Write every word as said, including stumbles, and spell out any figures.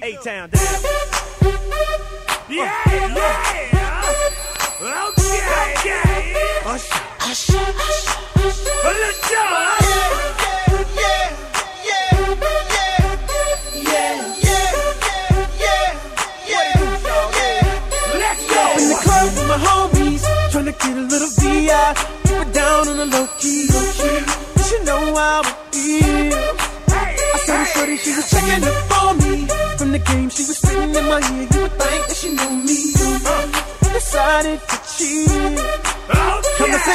A-Town down. Yeah, yeah. Okay, okay. Usher, usher, usher, usher. Let's go. Yeah, yeah, yeah, yeah, yeah, yeah, yeah, yeah. Let's go. In the club with my homies, tryna get a little V I. Keep it down on the low key, low key. You know how it feel. I saw the shorty, she was checking up on me. From the game, she was spitting in my ear. You would think that she knew me. Uh, decided to cheat. Okay.